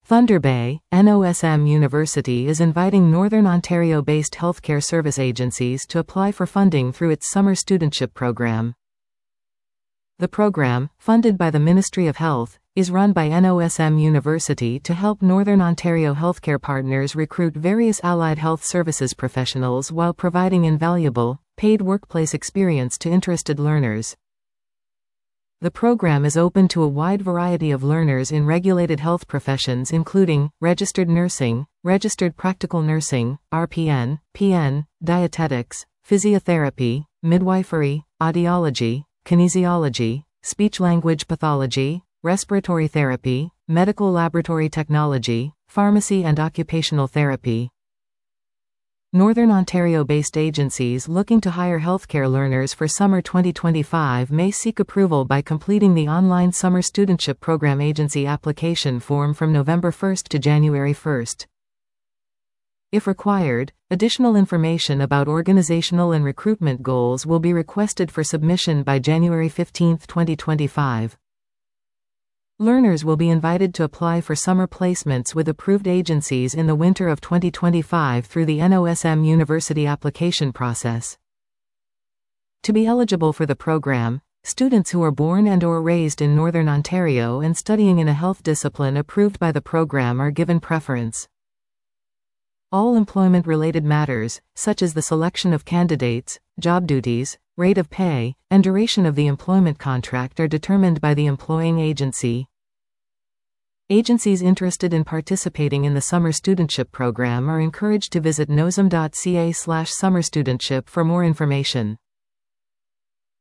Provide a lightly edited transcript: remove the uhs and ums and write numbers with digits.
Thunder Bay, NOSM University is inviting Northern Ontario-based healthcare service agencies to apply for funding through its summer studentship program. The program, funded by the Ministry of Health, is run by NOSM University to help Northern Ontario healthcare partners recruit various allied health services professionals while providing invaluable, paid workplace experience to interested learners. The program is open to a wide variety of learners in regulated health professions including registered nursing, registered practical nursing, RPN, PN, dietetics, physiotherapy, midwifery, audiology, kinesiology, speech-language pathology, respiratory therapy, medical laboratory technology, pharmacy and occupational therapy. Northern Ontario-based agencies looking to hire healthcare learners for summer 2025 may seek approval by completing the online Summer Studentship Program Agency application form from November 1 to January 1. If required, additional information about organizational and recruitment goals will be requested for submission by January 15, 2025. Learners will be invited to apply for summer placements with approved agencies in the winter of 2025 through the NOSM University application process. To be eligible for the program, students who are born and/or raised in Northern Ontario and studying in a health discipline approved by the program are given preference. All employment-related matters, such as the selection of candidates, job duties, rate of pay, and duration of the employment contract are determined by the employing agency. Agencies interested in participating in the Summer Studentship Program are encouraged to visit nosm.ca/summerstudentship for more information.